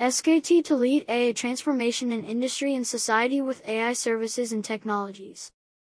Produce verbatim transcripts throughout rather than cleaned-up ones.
S K T to lead A I transformation in industry and society with A I services and technologies.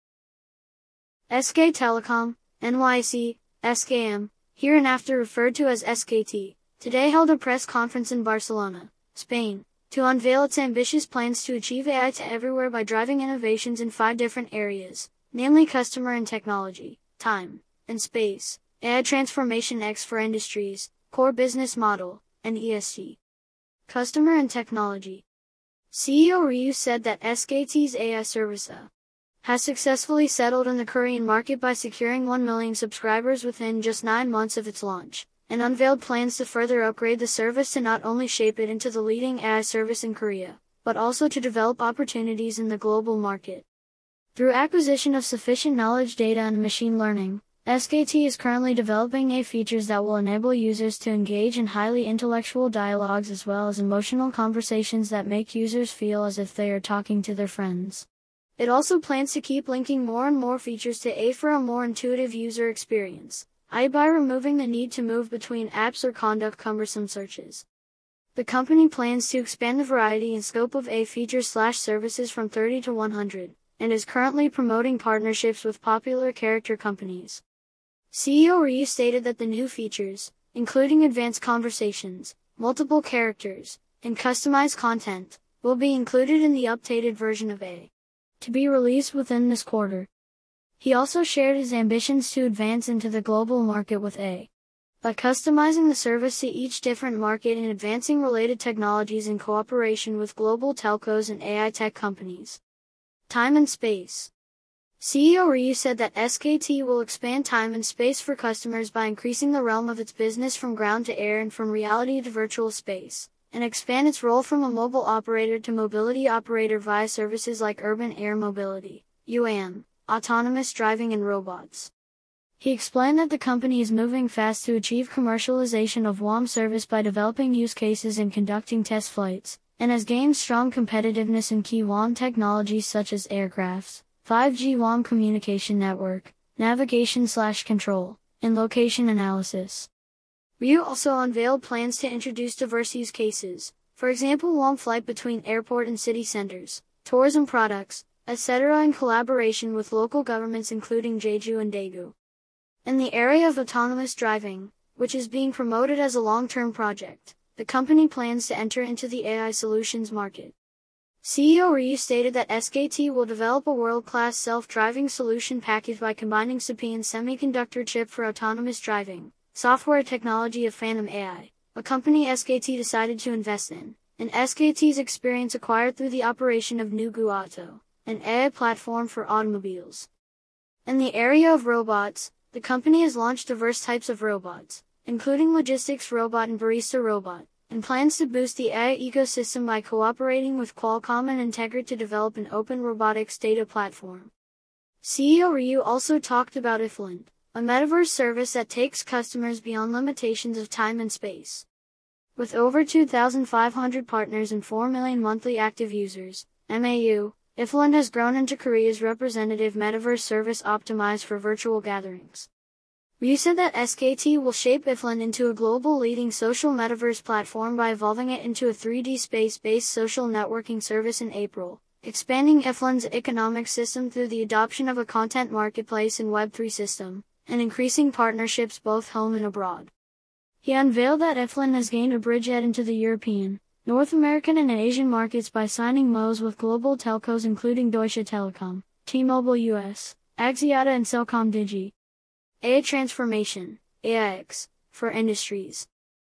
S K Telecom, N Y C, S K M, hereinafter referred to as S K T, today held a press conference in Barcelona, Spain, to unveil its ambitious plans to achieve A I to everywhere by driving innovations in five different areas, namely customer and technology, time and space, A I transformation X for industries, core business model, and E S G. Customer and technology. C E O Ryu said that S K T's A I service A has successfully settled in the Korean market by securing one million subscribers within just nine months of its launch, and unveiled plans to further upgrade the service to not only shape it into the leading A I service in Korea, but also to develop opportunities in the global market. Through acquisition of sufficient knowledge data and machine learning, S K T is currently developing A I features that will enable users to engage in highly intellectual dialogues as well as emotional conversations that make users feel as if they are talking to their friends. It also plans to keep linking more and more features to A I for a more intuitive user experience, that is by removing the need to move between apps or conduct cumbersome searches. The company plans to expand the variety and scope of A I features slash services from thirty to one hundred, and is currently promoting partnerships with popular character companies. C E O Ryu stated that the new features, including advanced conversations, multiple characters, and customized content, will be included in the updated version of A I, to be released within this quarter. He also shared his ambitions to advance into the global market with A I, by customizing the service to each different market and advancing related technologies in cooperation with global telcos and A I tech companies. Time and space. C E O Ryu said that S K T will expand time and space for customers by increasing the realm of its business from ground to air and from reality to virtual space, and expand its role from a mobile operator to mobility operator via services like urban air mobility, U A M, autonomous driving and robots. He explained that the company is moving fast to achieve commercialization of W A M service by developing use cases and conducting test flights, and has gained strong competitiveness in key W A M technologies such as aircrafts, five G W A M communication network, navigation slash control, and location analysis. Ryu also unveiled plans to introduce diverse use cases, for example W A M flight between airport and city centers, tourism products, et cetera in collaboration with local governments including Jeju and Daegu. In the area of autonomous driving, which is being promoted as a long-term project, the company plans to enter into the A I solutions market. C E O Ryu stated that S K T will develop a world-class self-driving solution package by combining Sapien's semiconductor chip for autonomous driving, software technology of Phantom A I, a company S K T decided to invest in, and S K T's experience acquired through the operation of Nugu Auto, an A I platform for automobiles. In the area of robots, the company has launched diverse types of robots, including logistics robot and barista robot, and plans to boost the A I ecosystem by cooperating with Qualcomm and Integra to develop an open robotics data platform. C E O Ryu also talked about Ifland, a metaverse service that takes customers beyond limitations of time and space. With over two thousand five hundred partners and four million monthly active users, M A U, Ifland has grown into Korea's representative metaverse service optimized for virtual gatherings. Ryu said that S K T will shape Ifland into a global leading social metaverse platform by evolving it into a three D space-based social networking service in April, expanding Ifland's economic system through the adoption of a content marketplace and Web three system, and increasing partnerships both home and abroad. He unveiled that Ifland has gained a bridgehead into the European, North American and Asian markets by signing M O Us with global telcos including Deutsche Telekom, T-Mobile U S, Axiata and CelcomDigi. A I transformation, A I X, for industries.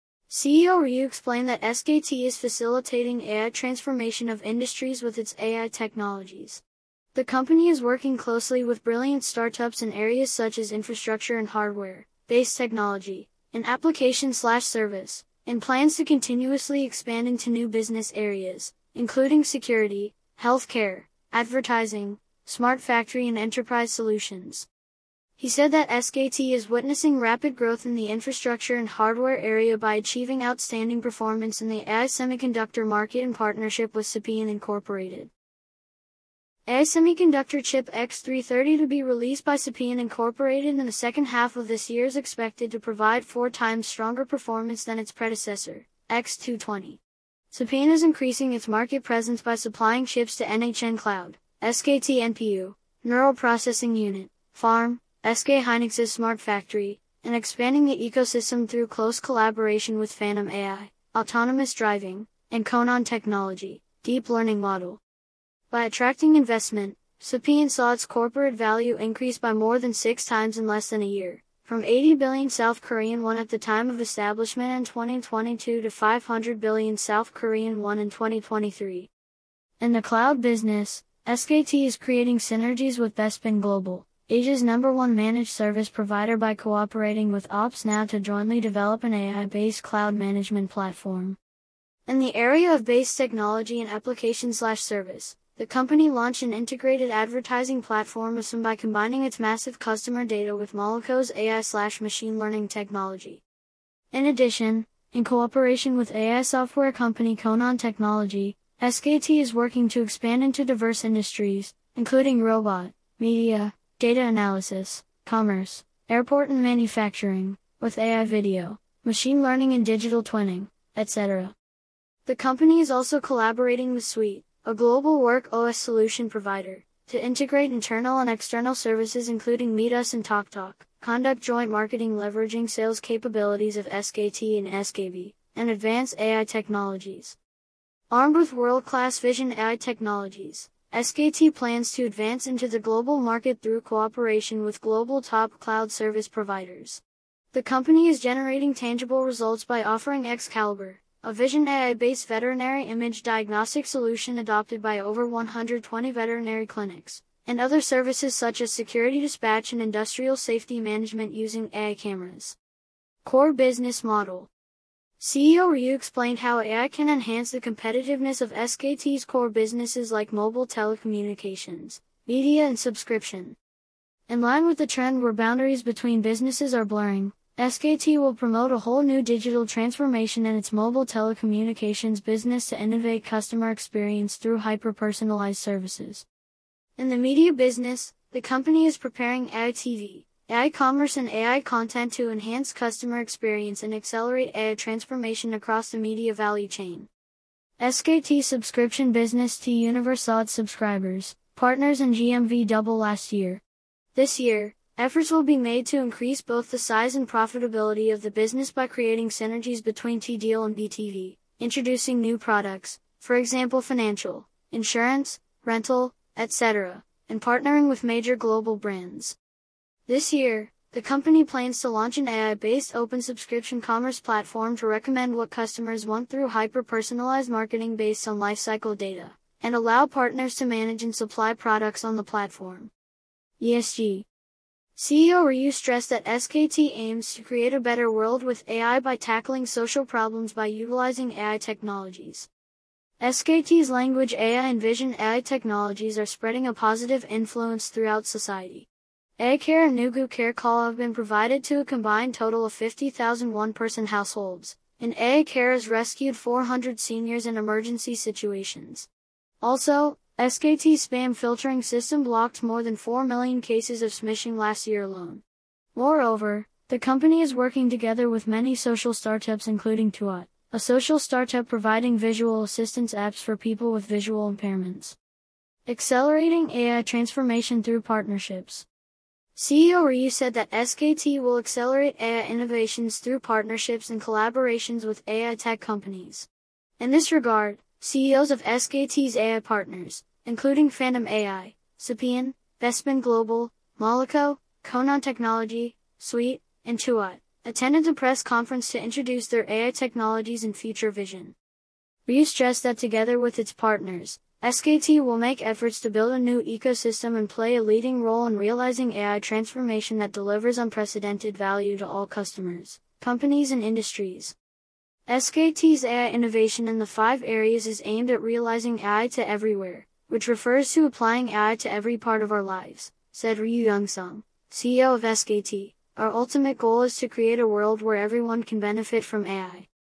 C E O Ryu explained that S K T is facilitating A I transformation of industries with its A I technologies. The company is working closely with brilliant startups in areas such as infrastructure and hardware-based technology, and application/service, and plans to continuously expand into new business areas, including security, healthcare, advertising, smart factory and enterprise solutions. He said that S K T is witnessing rapid growth in the infrastructure and hardware area by achieving outstanding performance in the A I semiconductor market in partnership with Sapien Incorporated. A I semiconductor chip X three thirty to be released by Sapien Incorporated in the second half of this year is expected to provide four times stronger performance than its predecessor, X two twenty. Sapien is increasing its market presence by supplying chips to N H N Cloud, S K T N P U, Neural Processing Unit, Farm, S K Hynix's Smart Factory, and expanding the ecosystem through close collaboration with Phantom A I, autonomous driving, and Conan Technology, deep learning model. By attracting investment, Sapien saw its corporate value increase by more than six times in less than a year, from eighty billion South Korean won at the time of establishment in twenty twenty-two to five hundred billion South Korean won in twenty twenty-three. In the cloud business, S K T is creating synergies with Bespin Global, Asia's number one managed service provider, by cooperating with OpsNow to jointly develop an A I-based cloud management platform. In the area of base technology and application/service, the company launched an integrated advertising platform by combining its massive customer data with Moleco's A I/machine learning technology. In addition, in cooperation with A I software company Conan Technology, S K T is working to expand into diverse industries, including robot, media, data analysis, commerce, airport and manufacturing, with A I video, machine learning and digital twinning, et cetera. The company is also collaborating with Suite, a global work O S solution provider, to integrate internal and external services including MeetUs and TalkTalk, conduct joint marketing leveraging sales capabilities of S K T and S K B, and advance A I technologies. Armed with world-class vision A I technologies, S K T plans to advance into the global market through cooperation with global top cloud service providers. The company is generating tangible results by offering Excalibur, a vision A I-based veterinary image diagnostic solution adopted by over one hundred twenty veterinary clinics, and other services such as security dispatch and industrial safety management using A I cameras. Core business model. C E O Ryu explained how A I can enhance the competitiveness of S K T's core businesses like mobile telecommunications, media and subscription. In line with the trend where boundaries between businesses are blurring, S K T will promote a whole new digital transformation in its mobile telecommunications business to innovate customer experience through hyper-personalized services. In the media business, the company is preparing A I T V, A I commerce and A I content to enhance customer experience and accelerate A I transformation across the media value chain. S K T subscription business T-Universe saw its subscribers, partners and G M V double last year. This year, efforts will be made to increase both the size and profitability of the business by creating synergies between T-Deal and B T V, introducing new products, for example financial, insurance, rental, et cetera, and partnering with major global brands. This year, the company plans to launch an A I-based open subscription commerce platform to recommend what customers want through hyper-personalized marketing based on lifecycle data, and allow partners to manage and supply products on the platform. E S G. C E O Ryu stressed that S K T aims to create a better world with A I by tackling social problems by utilizing A I technologies. S K T's language A I and vision A I technologies are spreading a positive influence throughout society. A I Care and Nugu Care Call have been provided to a combined total of fifty thousand one-person households, and A I Care has rescued four hundred seniors in emergency situations. Also, S K T's spam filtering system blocked more than four million cases of smishing last year alone. Moreover, the company is working together with many social startups including Tuat, a social startup providing visual assistance apps for people with visual impairments. Accelerating A I transformation through partnerships. C E O Ryu said that S K T will accelerate A I innovations through partnerships and collaborations with A I tech companies. In this regard, C E Os of S K T's A I partners, including Phantom A I, Sapien, Bespin Global, Moleco, Conan Technology, Suite, and Tuat, attended the press conference to introduce their A I technologies and future vision. Ryu stressed that together with its partners, S K T will make efforts to build a new ecosystem and play a leading role in realizing A I transformation that delivers unprecedented value to all customers, companies and industries. S K T's A I innovation in the five areas is aimed at realizing A I to everywhere, which refers to applying A I to every part of our lives, said Ryu Young-sung, C E O of S K T. Our ultimate goal is to create a world where everyone can benefit from A I.